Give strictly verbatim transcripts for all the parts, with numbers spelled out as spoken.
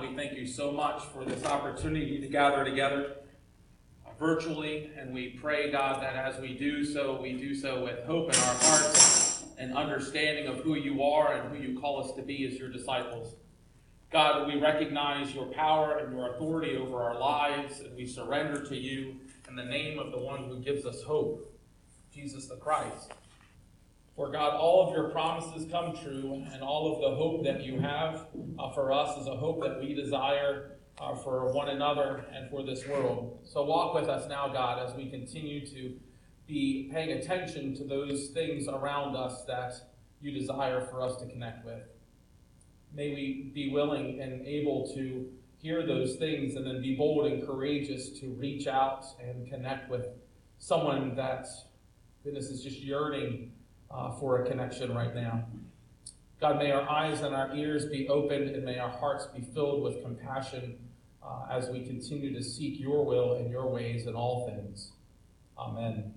we thank you so much for this opportunity to gather together uh, virtually, and we pray, God, that as we do so, we do so with hope in our hearts and understanding of who you are and who you call us to be as your disciples. God, we recognize your power and your authority over our lives, and we surrender to you in the name of the one who gives us hope, Jesus the Christ. For God, all of your promises come true, and all of the hope that you have uh, for us is a hope that we desire uh, for one another and for this world. So walk with us now, God, as we continue to be paying attention to those things around us that you desire for us to connect with. May we be willing and able to hear those things and then be bold and courageous to reach out and connect with someone that, goodness, is just yearning Uh, for a connection right now. God, may our eyes and our ears be opened, and may our hearts be filled with compassion uh, as we continue to seek your will and your ways in all things. Amen.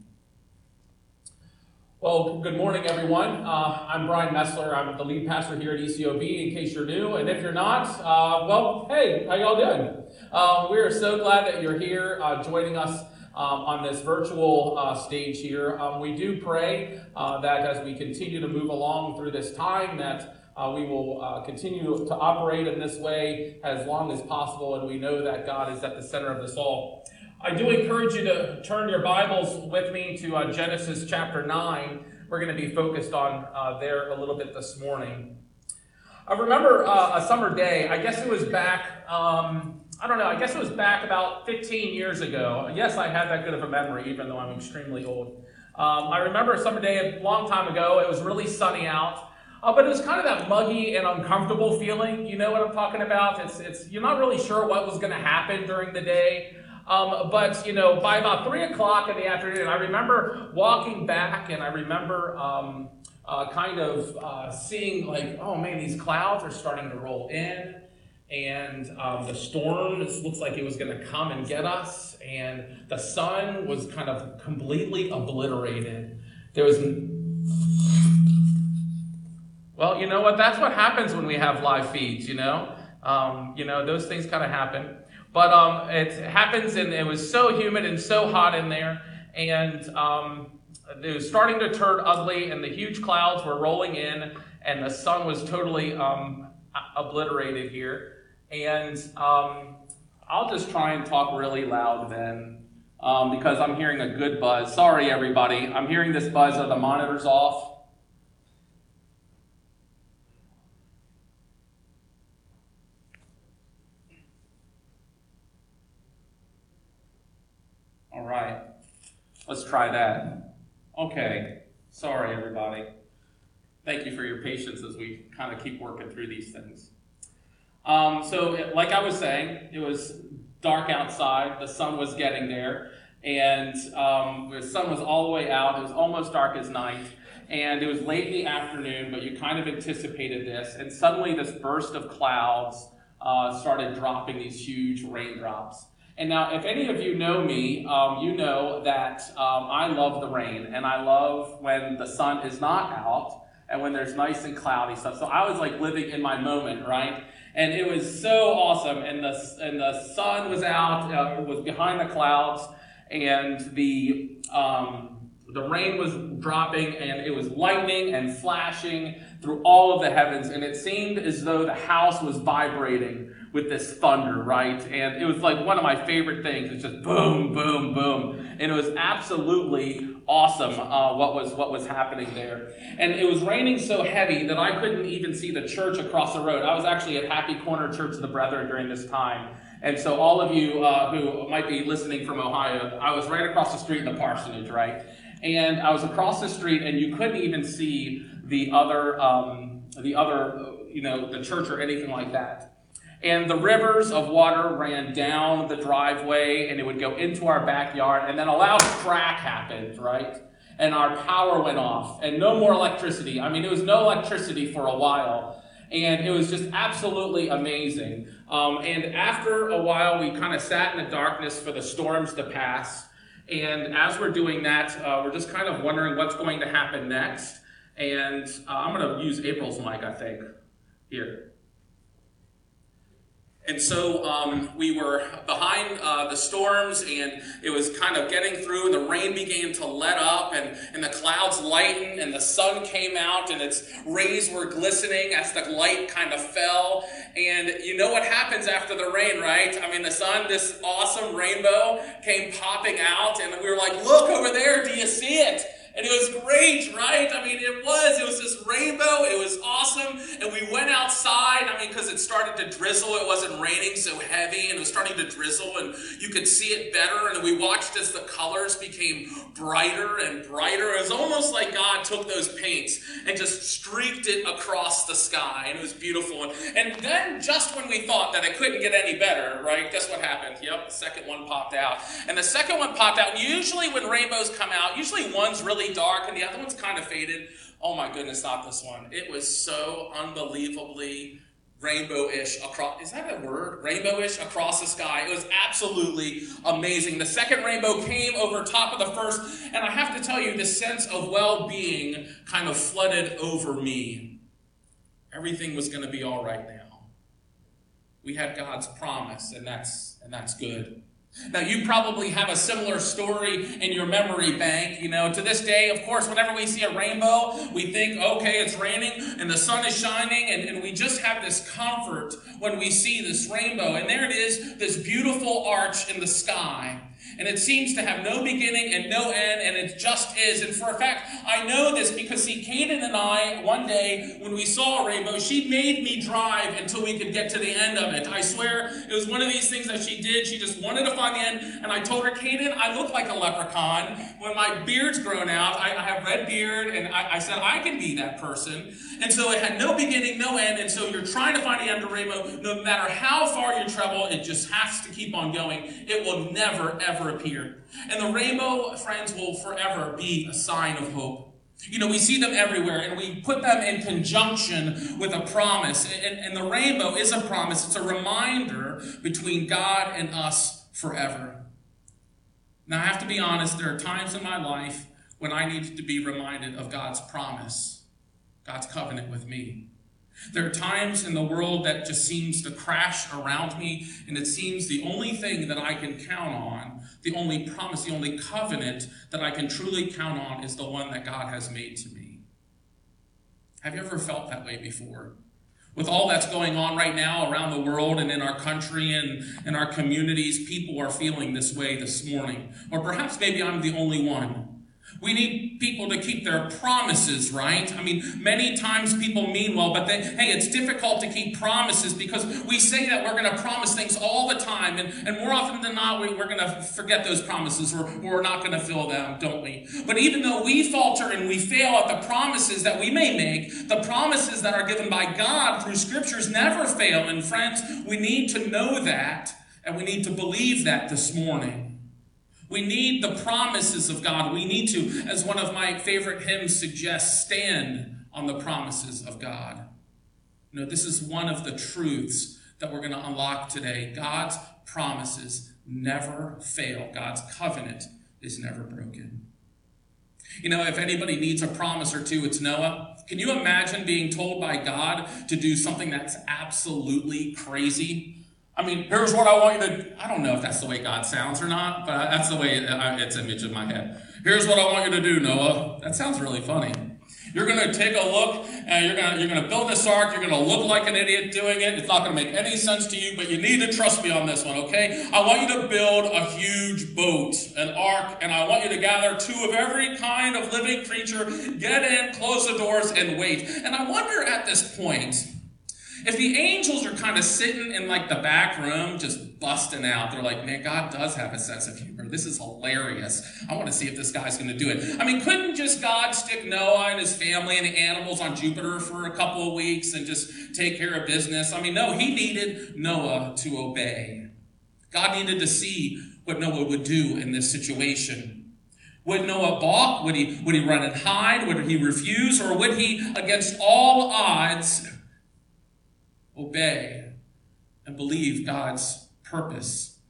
Well, good morning, everyone. Uh, I'm Brian Messler. I'm the lead pastor here at E C O B, in case you're new. And if you're not, uh, well, hey, how y'all doing? Uh, we are so glad that you're here uh, joining us Um, on this virtual uh, stage here. Um, we do pray uh, that as we continue to move along through this time, that uh, we will uh, continue to operate in this way as long as possible, and we know that God is at the center of this all. I do encourage you to turn your Bibles with me to uh, Genesis chapter nine. We're going to be focused on uh, there a little bit this morning. I remember uh, a summer day, I guess it was back, um, I don't know, I guess it was back about fifteen years ago. Yes, I had that good of a memory, even though I'm extremely old. Um, I remember a summer day a long time ago. It was really sunny out, uh, but it was kind of that muggy and uncomfortable feeling. You know what I'm talking about? It's, it's you're not really sure what was going to happen during the day. Um, but, you know, by about three o'clock in the afternoon, I remember walking back, and I remember um, uh, kind of uh, seeing like, oh man, these clouds are starting to roll in. And um, the storm looks like it was going to come and get us, and the sun was kind of completely obliterated. There was, well, you know what? That's what happens when we have live feeds. You know, um, you know those things kind of happen. But um, it happens, and it was so humid and so hot in there, and um, it was starting to turn ugly, and the huge clouds were rolling in, and the sun was totally um, obliterated here. And um, I'll just try and talk really loud then, um, because I'm hearing a good buzz. Sorry, everybody. I'm hearing this buzz. Are the monitors off? All right. Let's try that. Okay. Sorry, everybody. Thank you for your patience as we kind of keep working through these things. Um, so, it, like I was saying, it was dark outside. The sun was getting there, and um, the sun was all the way out. It was almost dark as night, and it was late in the afternoon, but you kind of anticipated this, and suddenly this burst of clouds uh, started dropping these huge raindrops. And now, if any of you know me, um, you know that um, I love the rain, and I love when the sun is not out, and when there's nice and cloudy stuff. So I was like living in my moment, right? And it was so awesome, and the and the sun was out, uh, it was behind the clouds, and the um, the rain was dropping, and it was lightning and flashing through all of the heavens, and it seemed as though the house was vibrating with this thunder, right? And it was like one of my favorite things. It's just boom, boom, boom, and it was absolutely awesome uh, what was what was happening there. And it was raining so heavy that I couldn't even see the church across the road. I was actually at Happy Corner Church of the Brethren during this time. And so all of you uh, who might be listening from Ohio, I was right across the street in the parsonage, right? And I was across the street, and you couldn't even see the other, um, the other, you know, the church or anything like that. And the rivers of water ran down the driveway, and it would go into our backyard, and then a loud crack happened, right? And our power went off, and no more electricity. I mean, it was no electricity for a while, and it was just absolutely amazing. Um, and after a while, we kind of sat in the darkness for the storms to pass, and as we're doing that, uh, we're just kind of wondering what's going to happen next. And uh, I'm going to use April's mic, I think, here. And so um, we were behind uh, the storms, and it was kind of getting through, and the rain began to let up, and, and the clouds lightened, and the sun came out, and its rays were glistening as the light kind of fell. And you know what happens after the rain, right? I mean, the sun, this awesome rainbow came popping out, and we were like, look over there, do you see it? And it was great, right? I mean, it was. It was this rainbow. It was awesome. And we went outside, I mean, because it started to drizzle. It wasn't raining so heavy, and it was starting to drizzle, and you could see it better. And we watched as the colors became brighter and brighter. It was almost like God took those paints and just streaked it across the sky, and it was beautiful. And, and then just when we thought that it couldn't get any better, right, guess what happened? Yep, the second one popped out. And the second one popped out. And usually when rainbows come out, usually one's really dark and the other one's kind of faded. Oh my goodness, not this one. It was so unbelievably rainbow-ish across, is that a word? Rainbow-ish across the sky. It was absolutely amazing. The second rainbow came over top of the first, and I have to tell you, this sense of well-being kind of flooded over me. Everything was going to be all right now. We had God's promise, and that's and that's good. Now, you probably have a similar story in your memory bank. You know, to this day, of course, whenever we see a rainbow, we think, okay, it's raining and the sun is shining, and, and we just have this comfort when we see this rainbow. And there it is, this beautiful arch in the sky. And it seems to have no beginning and no end, and it just is. And for a fact, I know this because, see, Kaden and I, one day, when we saw a rainbow, she made me drive until we could get to the end of it. I swear, it was one of these things that she did. She just wanted to find the end. And I told her, Kaden, I look like a leprechaun. When my beard's grown out, I, I have red beard, and I, I said, I can be that person. And so it had no beginning, no end, and so you're trying to find the end of the rainbow. No matter how far you travel, it just has to keep on going. It will never, ever appear. And the rainbow, friends, will forever be a sign of hope. You know, we see them everywhere, and we put them in conjunction with a promise. And, and the rainbow is a promise. It's a reminder between God and us forever. Now, I have to be honest, there are times in my life when I need to be reminded of God's promise, God's covenant with me. There are times in the world that just seems to crash around me, and it seems the only thing that I can count on, the only promise, the only covenant that I can truly count on is the one that God has made to me. Have you ever felt that way before? With all that's going on right now around the world and in our country and in our communities, people are feeling this way this morning. Or perhaps maybe I'm the only one. We need people to keep their promises, right? I mean, many times people mean well, but they, hey, it's difficult to keep promises because we say that we're going to promise things all the time, and, and more often than not, we, we're going to forget those promises, or we're not going to fill them, don't we? But even though we falter and we fail at the promises that we may make, the promises that are given by God through Scriptures never fail. And friends, we need to know that, and we need to believe that this morning. We need the promises of God. We need to, as one of my favorite hymns suggests, stand on the promises of God. You know, this is one of the truths that we're going to unlock today. God's promises never fail. God's covenant is never broken. You know, if anybody needs a promise or two, it's Noah. Can you imagine being told by God to do something that's absolutely crazy? I mean, here's what I want you to, I don't know if that's the way God sounds or not, but that's the way it, it's an image in my head. Here's what I want you to do, Noah. That sounds really funny. You're going to take a look, and you're going to, you're going to build this ark. You're going to look like an idiot doing it. It's not going to make any sense to you, but you need to trust me on this one, okay? I want you to build a huge boat, an ark, and I want you to gather two of every kind of living creature, get in, close the doors, and wait. And I wonder at this point, if the angels are kind of sitting in like the back room just busting out, they're like, man, God does have a sense of humor. This is hilarious. I want to see if this guy's going to do it. I mean, couldn't just God stick Noah and his family and the animals on Jupiter for a couple of weeks and just take care of business? I mean, no, he needed Noah to obey. God needed to see what Noah would do in this situation. Would Noah balk? Would he, would he run and hide? Would he refuse? Or would he, against all odds, obey and believe God's purpose?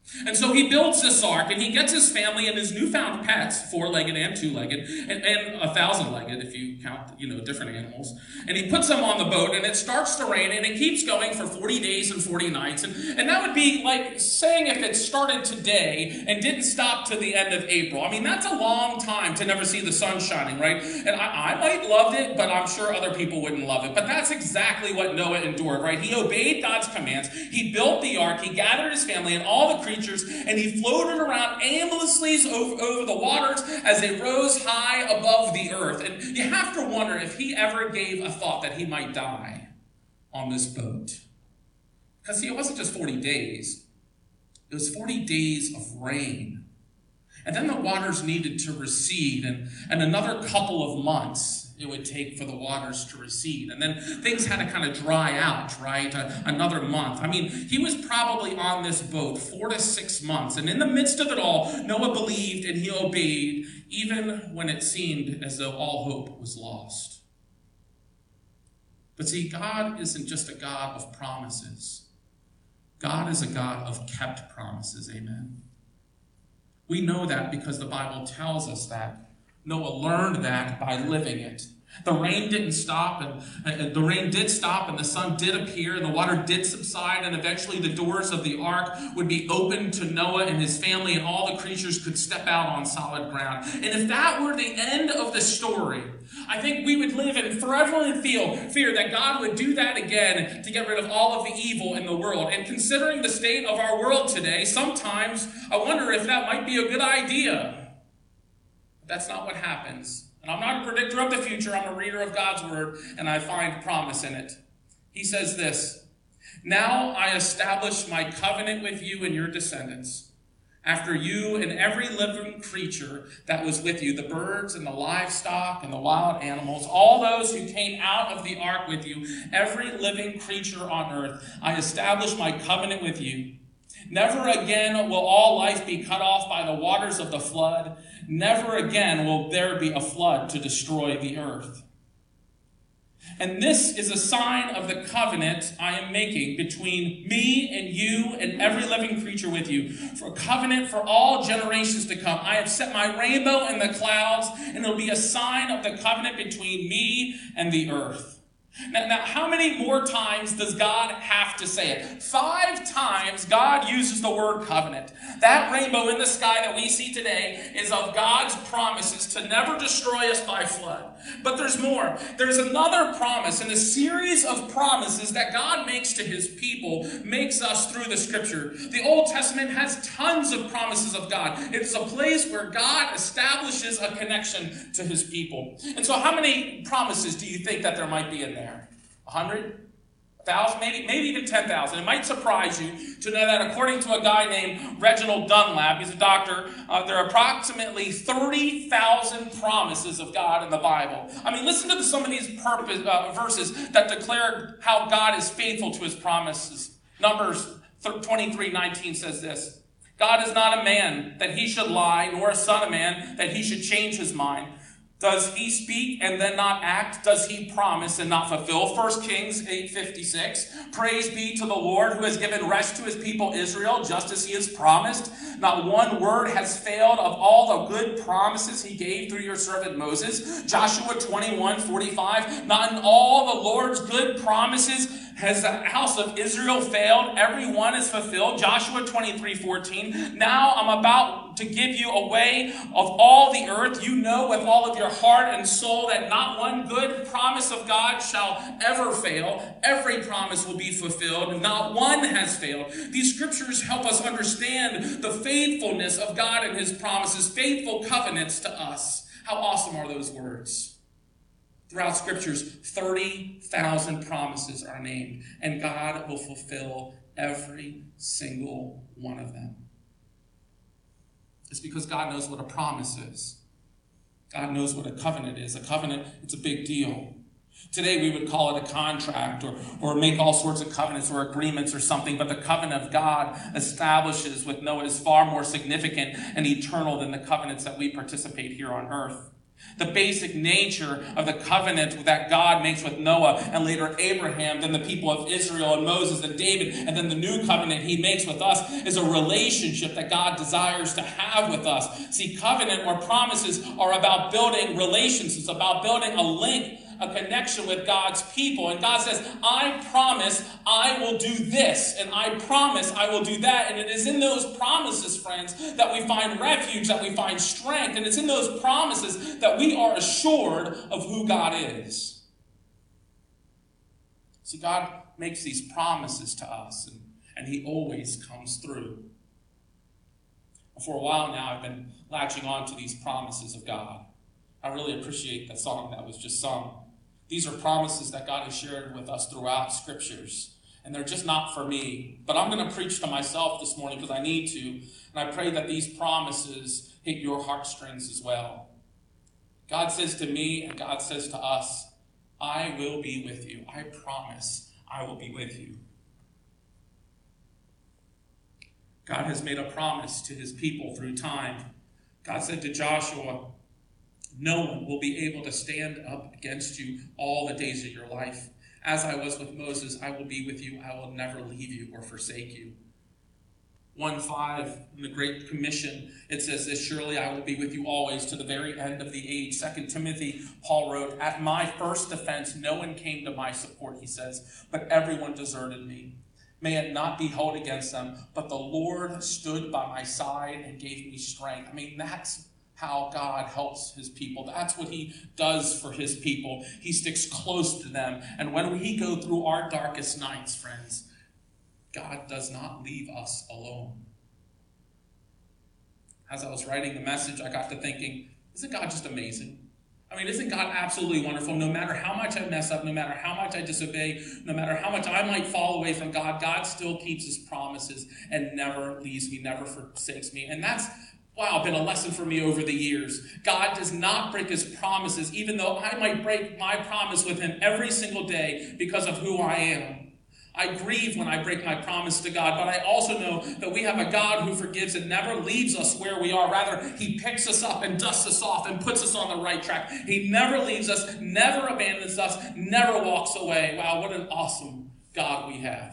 And so he builds this ark, and he gets his family and his newfound pets, four-legged and two-legged, and, and a thousand-legged if you count, you know, different animals. And he puts them on the boat, and it starts to rain, and it keeps going for forty days and forty nights. And, and that would be like saying if it started today and didn't stop to the end of April. I mean, that's a long time to never see the sun shining, right? And I, I might loved it, but I'm sure other people wouldn't love it. But that's exactly what Noah endured, right? He obeyed God's commands. He built the ark. He gathered his family and all the creatures, and he floated around aimlessly over, over the waters as they rose high above the earth. And you have to wonder if he ever gave a thought that he might die on this boat. Because see, it wasn't just forty days. It was forty days of rain. And then the waters needed to recede, and, and another couple of months it would take for the waters to recede. And then things had to kind of dry out, right? Uh, another month. I mean, he was probably on this boat four to six months. And in the midst of it all, Noah believed and he obeyed, even when it seemed as though all hope was lost. But see, God isn't just a God of promises. God is a God of kept promises, amen? We know that because the Bible tells us that. Noah learned that by living it. The rain didn't stop, and, and the rain did stop, and the sun did appear, and the water did subside, and eventually the doors of the ark would be opened to Noah and his family, and all the creatures could step out on solid ground. And if that were the end of the story, I think we would live in forever in feel, fear that God would do that again to get rid of all of the evil in the world. And considering the state of our world today, sometimes I wonder if that might be a good idea. That's not what happens. And I'm not a predictor of the future. I'm a reader of God's word, and I find promise in it. He says this, "Now I establish my covenant with you and your descendants, after you and every living creature that was with you, the birds and the livestock and the wild animals, all those who came out of the ark with you, every living creature on earth, I establish my covenant with you. Never again will all life be cut off by the waters of the flood. Never again will there be a flood to destroy the earth. And this is a sign of the covenant I am making between me and you and every living creature with you, for a covenant for all generations to come. I have set my rainbow in the clouds, and it will be a sign of the covenant between me and the earth." Now, now, how many more times does God have to say it? Five times God uses the word covenant. That rainbow in the sky that we see today is of God's promises to never destroy us by flood. But there's more. There's another promise, and a series of promises that God makes to his people makes us through the scripture. The Old Testament has tons of promises of God. It's a place where God establishes a connection to his people. And so how many promises do you think that there might be in there? A hundred? A thousand? Maybe, maybe even ten thousand. It might surprise you to know that according to a guy named Reginald Dunlap, he's a doctor, uh, there are approximately thirty thousand promises of God in the Bible. I mean, listen to some of these purpose, uh, verses that declare how God is faithful to his promises. Numbers twenty-three nineteen says this, "God is not a man that he should lie, nor a son of man that he should change his mind. Does he speak and then not act? Does he promise and not fulfill?" First Kings eight fifty-six. "Praise be to the Lord who has given rest to his people Israel, just as he has promised. Not one word has failed of all the good promises he gave through your servant Moses." Joshua twenty-one forty-five. "Not in all the Lord's good promises has the house of Israel failed. Every one is fulfilled." Joshua twenty-three fourteen. "Now I'm about to give you a way of all the earth. You know with all of your heart and soul that not one good promise of God shall ever fail. Every promise will be fulfilled. Not one has failed." These scriptures help us understand the faithfulness of God and his promises, faithful covenants to us. How awesome are those words? Throughout scriptures, thirty thousand promises are named, and God will fulfill every single one of them. It's because God knows what a promise is. God knows what a covenant is. A covenant, it's a big deal. Today we would call it a contract or, or make all sorts of covenants or agreements or something, but the covenant of God establishes with Noah is far more significant and eternal than the covenants that we participate here on earth. The basic nature of the covenant that God makes with Noah and later Abraham, then the people of Israel and Moses and David, and then the new covenant he makes with us is a relationship that God desires to have with us. See, covenant or promises are about building relations. It's about building a link, a connection with God's people. And God says, I promise I will do this, and I promise I will do that. And it is in those promises, friends, that we find refuge, that we find strength. And it's in those promises that we are assured of who God is. See, God makes these promises to us, and, and he always comes through. For a while now, I've been latching on to these promises of God. I really appreciate the song that was just sung. These are promises that God has shared with us throughout scriptures. And they're just not for me. But I'm going to preach to myself this morning because I need to. And I pray that these promises hit your heartstrings as well. God says to me and God says to us, I will be with you. I promise I will be with you. God has made a promise to his people through time. God said to Joshua, no one will be able to stand up against you all the days of your life. As I was with Moses, I will be with you. I will never leave you or forsake you. one five in the Great Commission, it says this, surely I will be with you always to the very end of the age. Second Timothy, Paul wrote, at my first defense, no one came to my support, he says, but everyone deserted me. May it not be held against them, but the Lord stood by my side and gave me strength. I mean, that's how God helps his people. That's what he does for his people. He sticks close to them. And when we go through our darkest nights, friends, God does not leave us alone. As I was writing the message, I got to thinking, isn't God just amazing? I mean, isn't God absolutely wonderful? No matter how much I mess up, no matter how much I disobey, no matter how much I might fall away from God, God still keeps his promises and never leaves me, never forsakes me. And that's Wow, been a lesson for me over the years. God does not break his promises, even though I might break my promise with him every single day because of who I am. I grieve when I break my promise to God, but I also know that we have a God who forgives and never leaves us where we are. Rather, he picks us up and dusts us off and puts us on the right track. He never leaves us, never abandons us, never walks away. Wow, what an awesome God we have.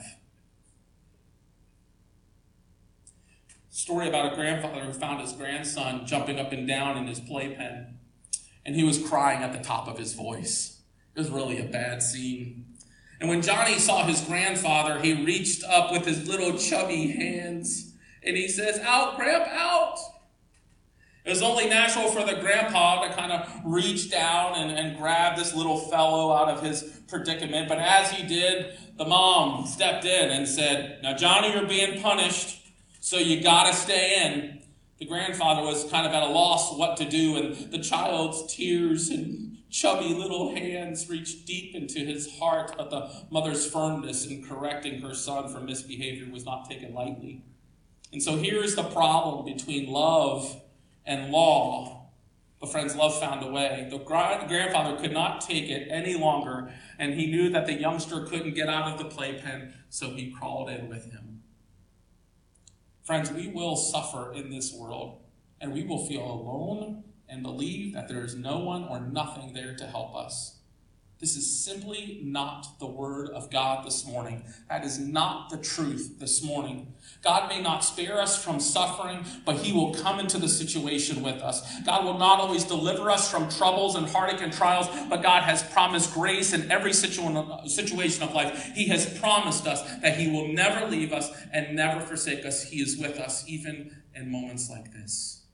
Story about a grandfather who found his grandson jumping up and down in his playpen, and he was crying at the top of his voice. It was really a bad scene. And when Johnny saw his grandfather, he reached up with his little chubby hands, and he says, out, Grandpa, out! It was only natural for the grandpa to kind of reach down and, and grab this little fellow out of his predicament, but as he did, the mom stepped in and said, now, Johnny, you're being punished. So you got to stay in. The grandfather was kind of at a loss what to do, and the child's tears and chubby little hands reached deep into his heart, but the mother's firmness in correcting her son for misbehavior was not taken lightly. And so here's the problem between love and law. But friends, love found a way. The grandfather could not take it any longer, and he knew that the youngster couldn't get out of the playpen, so he crawled in with him. Friends, we will suffer in this world, and we will feel alone and believe that there is no one or nothing there to help us. This is simply not the word of God this morning. That is not the truth this morning. God may not spare us from suffering, but he will come into the situation with us. God will not always deliver us from troubles and heartache and trials, but God has promised grace in every situ- situation of life. He has promised us that he will never leave us and never forsake us. He is with us even in moments like this.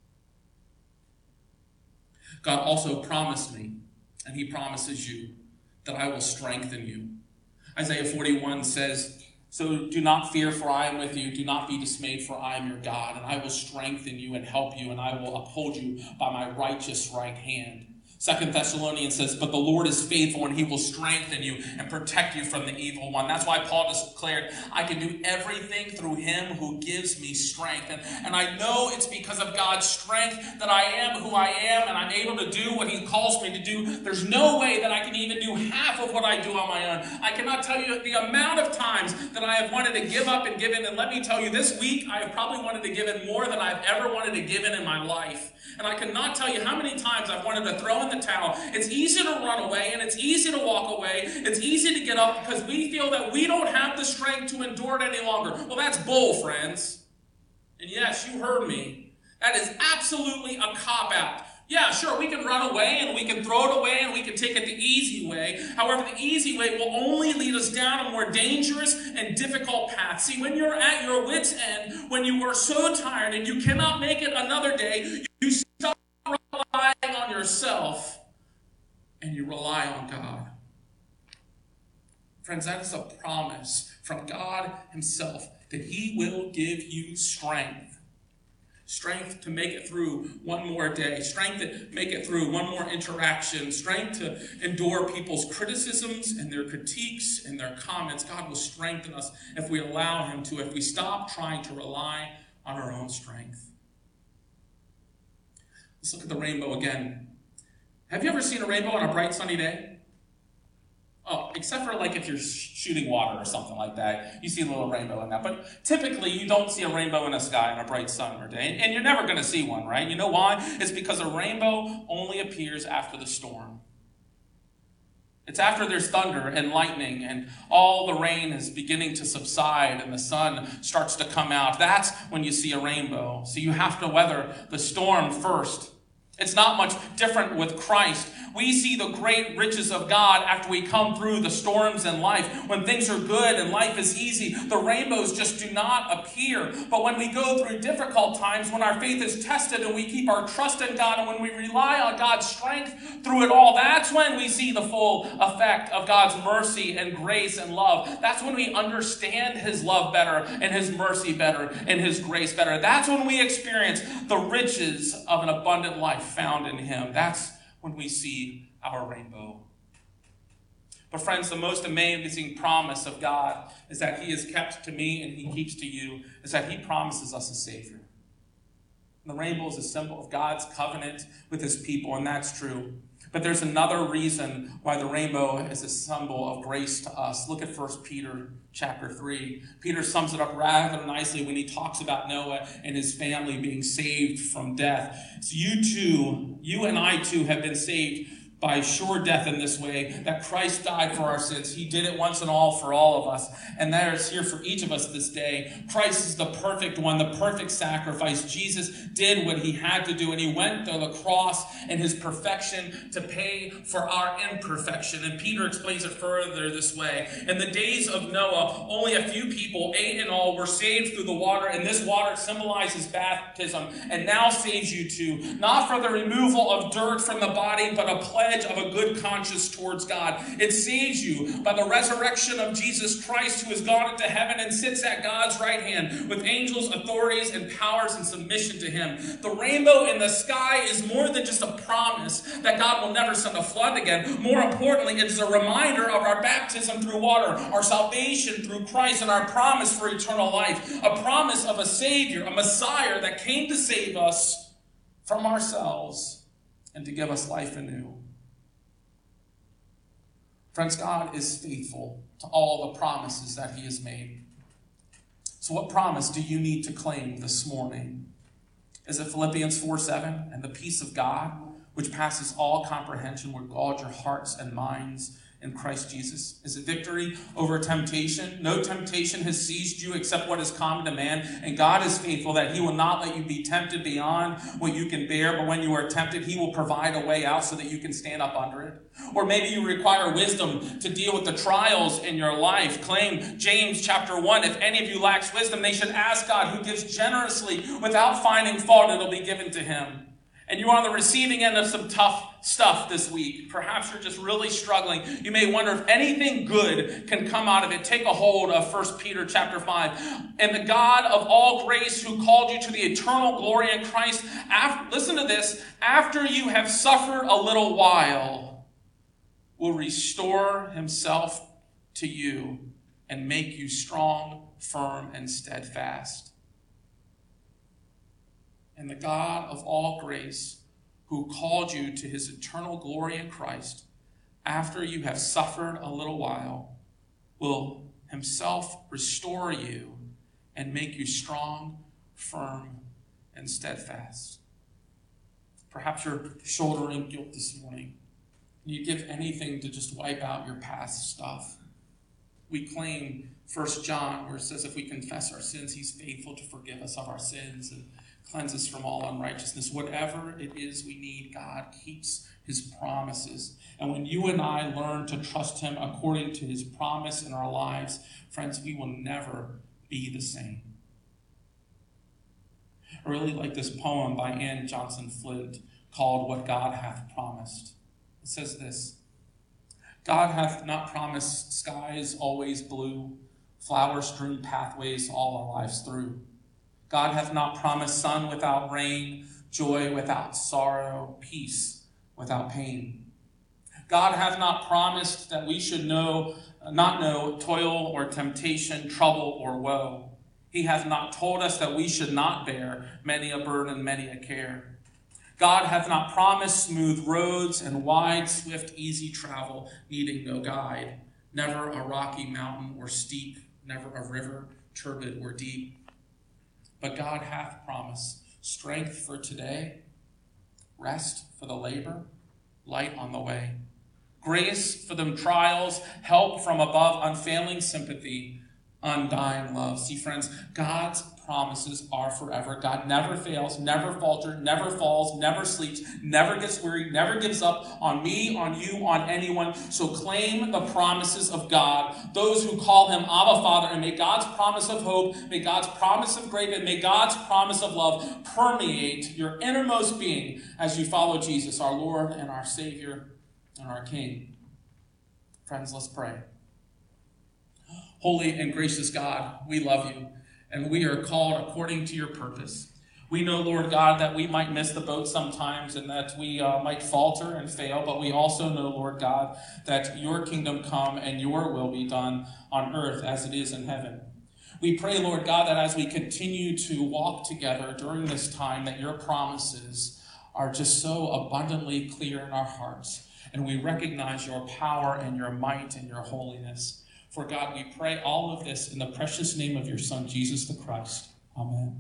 God also promised me, and he promises you, that I will strengthen you. Isaiah forty-one says, so do not fear, for I am with you. Do not be dismayed, for I am your God, and I will strengthen you and help you, and I will uphold you by my righteous right hand. Second Thessalonians says, but the Lord is faithful and he will strengthen you and protect you from the evil one. That's why Paul declared, I can do everything through him who gives me strength. And, and I know it's because of God's strength that I am who I am and I'm able to do what he calls me to do. There's no way that I can even do half of what I do on my own. I cannot tell you the amount of times that I have wanted to give up and give in. And let me tell you, this week I have probably wanted to give in more than I've ever wanted to give in in my life. And I cannot tell you how many times I've wanted to throw in the towel. It's easy to run away and it's easy to walk away. It's easy to get up because we feel that we don't have the strength to endure it any longer. Well, that's bull, friends. And yes, you heard me. That is absolutely a cop-out. Yeah, sure, we can run away and we can throw it away and we can take it the easy way. However, the easy way will only lead us down a more dangerous and difficult path. See, when you're at your wit's end, when you are so tired and you cannot make it another day, you stop relying on yourself and you rely on God. Friends, that is a promise from God himself that he will give you strength. Strength to make it through one more day. Strength to make it through one more interaction. Strength to endure people's criticisms and their critiques and their comments. God will strengthen us if we allow him to, if we stop trying to rely on our own strength. Let's look at the rainbow again. Have you ever seen a rainbow on a bright sunny day? Oh, except for like if you're shooting water or something like that, you see a little rainbow in that. But typically you don't see a rainbow in the sky on a bright summer day. And you're never going to see one, right? You know why? It's because a rainbow only appears after the storm. It's after there's thunder and lightning and all the rain is beginning to subside and the sun starts to come out. That's when you see a rainbow. So you have to weather the storm first. It's not much different with Christ. We see the great riches of God after we come through the storms in life. When things are good and life is easy, the rainbows just do not appear. But when we go through difficult times, when our faith is tested and we keep our trust in God and when we rely on God's strength through it all, that's when we see the full effect of God's mercy and grace and love. That's when we understand his love better and his mercy better and his grace better. That's when we experience the riches of an abundant life found in him. That's when we see our rainbow. But friends, the most amazing promise of God is that he is kept to me and he keeps to you, is that he promises us a Savior. And the rainbow is a symbol of God's covenant with his people, and that's true. But there's another reason why the rainbow is a symbol of grace to us. Look at First Peter chapter three. Peter sums it up rather nicely when he talks about Noah and his family being saved from death. So you too, you and I too have been saved by sure death in this way, that Christ died for our sins. He did it once and all for all of us. And that is here for each of us this day. Christ is the perfect one, the perfect sacrifice. Jesus did what he had to do, and he went to the cross in his perfection to pay for our imperfection. And Peter explains it further this way. In the days of Noah, only a few people, eight in all, were saved through the water, and this water symbolizes baptism and now saves you too, not for the removal of dirt from the body, but a pledge of a good conscience towards God. It saves you by the resurrection of Jesus Christ, who has gone into heaven and sits at God's right hand with angels, authorities, and powers in submission to him. The rainbow in the sky is more than just a promise that God will never send a flood again. More importantly, it is a reminder of our baptism through water, our salvation through Christ, and our promise for eternal life. A promise of a Savior, a Messiah that came to save us from ourselves and to give us life anew. Friends, God is faithful to all the promises that he has made. So what promise do you need to claim this morning? Is it Philippians four seven? And the peace of God, which passes all comprehension, will guard your hearts and minds in Christ Jesus? Is it victory over temptation? No temptation has seized you except what is common to man. And God is faithful that he will not let you be tempted beyond what you can bear. But when you are tempted, he will provide a way out so that you can stand up under it. Or maybe you require wisdom to deal with the trials in your life. Claim James chapter one. If any of you lacks wisdom, they should ask God, who gives generously without finding fault. It'll be given to him. and you're on the receiving end of some tough stuff this week. Perhaps you're just really struggling. You may wonder if anything good can come out of it. Take a hold of First Peter chapter five. And the God of all grace who called you to the eternal glory in Christ, after, listen to this, after you have suffered a little while, will restore himself to you and make you strong, firm, and steadfast. And the God of all grace, who called you to his eternal glory in Christ, after you have suffered a little while, will himself restore you and make you strong, firm, and steadfast. Perhaps you're shouldering guilt this morning. You'd give anything to just wipe out your past stuff. We claim First John, where it says if we confess our sins, he's faithful to forgive us of our sins and cleanse us from all unrighteousness. Whatever it is we need, God keeps his promises. And when you and I learn to trust him according to his promise in our lives, friends, we will never be the same. I really like this poem by Ann Johnson Flint called What God Hath Promised. It says this: God hath not promised skies always blue, flower-strewn pathways all our lives through. God hath not promised sun without rain, joy without sorrow, peace without pain. God hath not promised that we should know, not know toil or temptation, trouble or woe. He hath not told us that we should not bear many a burden, many a care. God hath not promised smooth roads and wide, swift, easy travel, needing no guide. Never a rocky mountain or steep, never a river, turbid or deep. But God hath promised strength for today, rest for the labor, light on the way, grace for them trials, help from above, unfailing sympathy, undying love. See, friends, God's promises are forever. God never fails, never falters, never falls, never sleeps, never gets weary, never gives up on me, on you, on anyone. So claim the promises of God. Those who call him Abba Father, and may God's promise of hope, may God's promise of grace, and may God's promise of love permeate your innermost being as you follow Jesus, our Lord and our Savior and our King. Friends, let's pray. Holy and gracious God, we love you, and we are called according to your purpose. We know, Lord God, that we might miss the boat sometimes and that we uh, might falter and fail, but we also know, Lord God, that your kingdom come and your will be done on earth as it is in heaven. We pray, Lord God, that as we continue to walk together during this time, that your promises are just so abundantly clear in our hearts, and we recognize your power and your might and your holiness. For God, we pray all of this in the precious name of your Son, Jesus the Christ. Amen.